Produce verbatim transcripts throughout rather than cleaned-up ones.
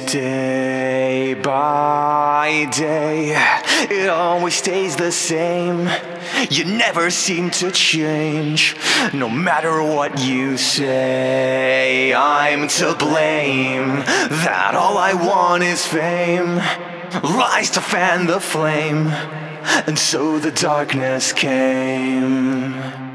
Day by day, it always stays the same. You never seem to change, no matter what you say. I'm to blame, that all I want is fame. Lies to fan the flame, and so the darkness came.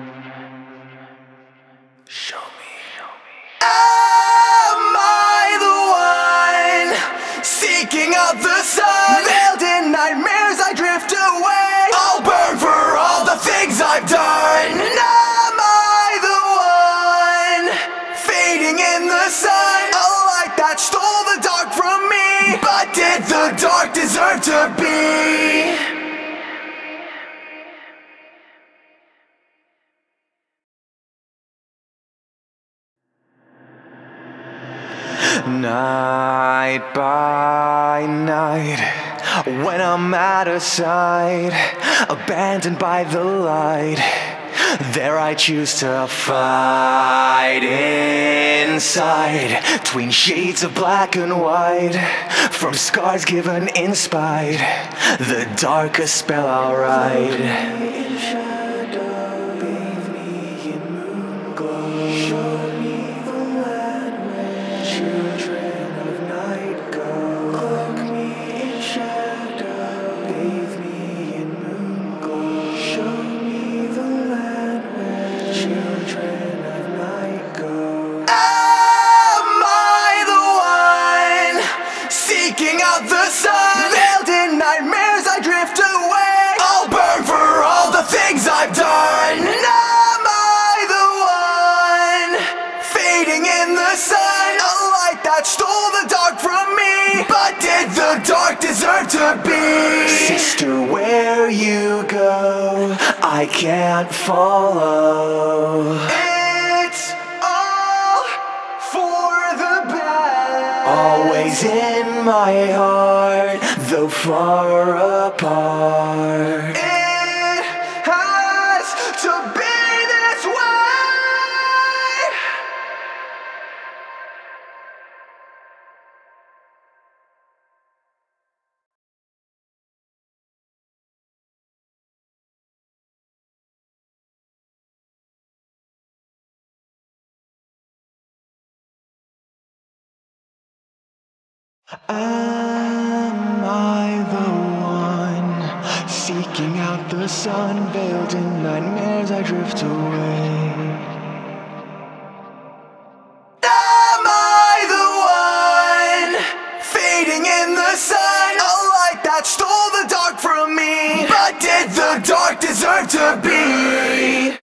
Show me, show me. Am I the one seeking out the sun? Veiled in nightmares I drift away. I'll burn for all the things I've done. Am I the one fading in the sun? A light that stole the dark from me. But did the dark deserve to be? Night by night, when I'm out of sight, abandoned by the light, there I choose to fight inside, between shades of black and white, from scars given in spite, the darkest spell I'll write. Seeking out the sun, veiled in nightmares I drift away. I'll burn for all the things I've done. Am I the one fading in the sun? A light that stole the dark from me. But did the dark deserve to be? Sister, where you go, I can't follow. It's all for the best. Always in my heart, though far apart. It has to be this way. Am I the one seeking out the sun? Veiled in nightmares I drift away. Am I the one fading in the sun? A light that stole the dark from me. But did the dark deserve to be?